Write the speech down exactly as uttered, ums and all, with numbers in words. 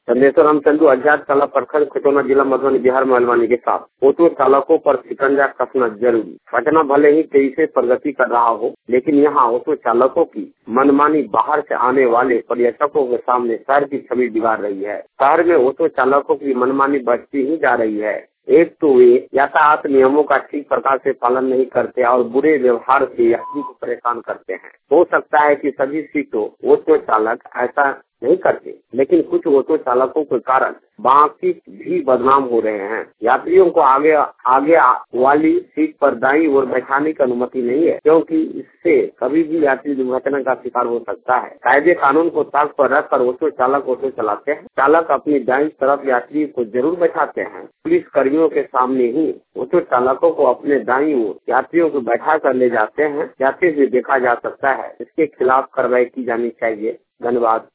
संदेश्वर चंदू अज्ञात कला प्रखंड खटौना जिला मधुबनी बिहार मेहरबानी के साथ ऑटो चालकों पर शिकंजा कसना जरूरी। घटना भले ही तेजी से प्रगति कर रहा हो, लेकिन यहाँ ऑटो चालकों की मनमानी बाहर से आने वाले पर्यटकों के सामने शहर की छवि बिगाड़ रही है। शहर में ऑटो चालकों की मनमानी बढ़ती ही जा रही है। एक तो वे यातायात नियमों का ठीक प्रकार से पालन नहीं करते और बुरे व्यवहार से यात्री को परेशान करते हैं। हो सकता है कि सभी सीटों ऑटो चालक ऐसा नहीं करते, लेकिन कुछ ऑटो चालकों के कारण बाकी भी बदनाम हो रहे हैं। यात्रियों को आगे आगे वाली सीट पर दाईं ओर बैठाने की अनुमति नहीं है, क्योंकि इससे कभी भी यात्री दुर्घटना का शिकार हो सकता है। कायदे कानून को ताक पर रखकर ऑटो चालक ऑटो चलाते हैं। चालक अपनी दाईं तरफ यात्री को जरूर बैठाते हैं। पुलिस कर्मियों के सामने ही ऑटो चालकों को अपने दाईं ओर यात्रियों को बैठा कर ले जाते हैं, जाते हुए देखा जा सकता है। इसके खिलाफ कार्रवाई की जानी चाहिए। धन्यवाद।